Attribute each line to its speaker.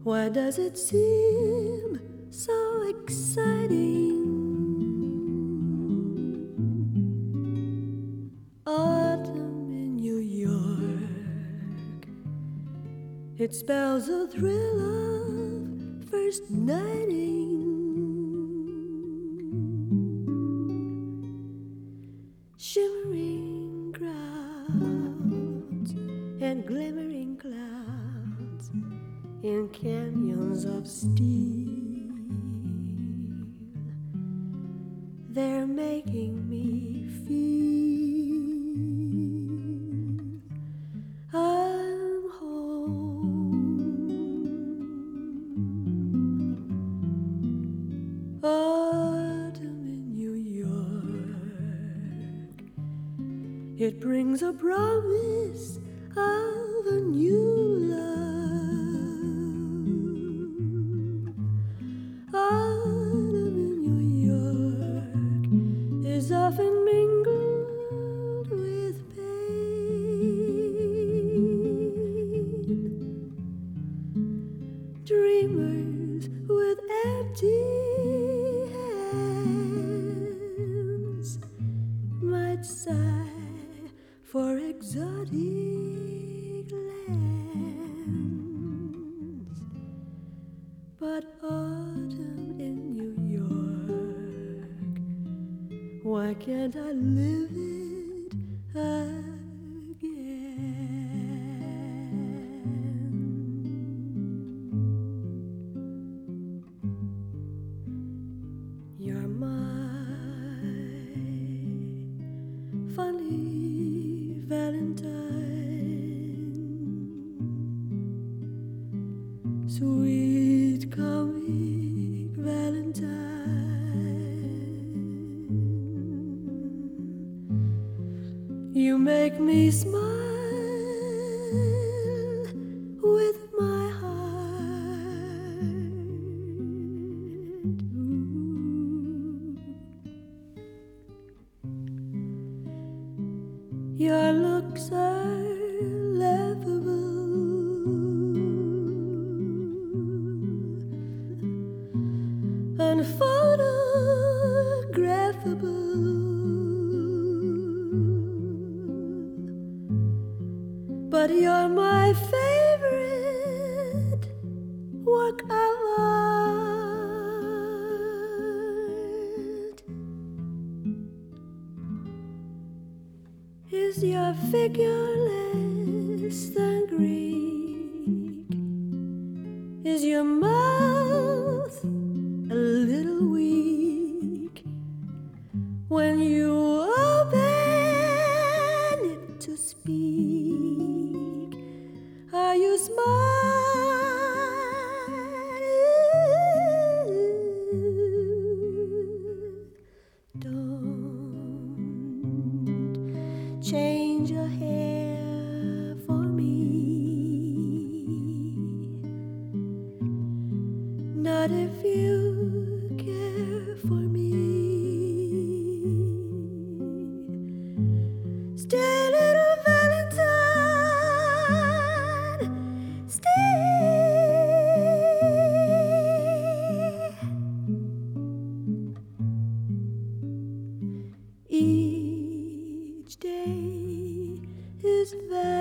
Speaker 1: Why does it seem so exciting? Autumn in New York, it spells a thrill of first nighting. Shimmering crowds and glimmering clouds in canyons of steel, they're making me feel I'm home. Autumn in New York, it brings a promise of a new love. Autumn in New York is often mingled with pain. Dreamers with empty hands might sigh for exotic lands, but autumn in New York, why can't I live it again? You're my funny Valentine, sweet comic Valentine. You make me smile with my heart. Ooh. Your looks are laughable, unphotographable, but you're my favorite work of art. Is your figure less than Greek? Is your mouth a little weak when you open it to speak? Are you smart? Don't change your hair for me, not if you care for me. Stay, little Valentine, stay. Each day is valid.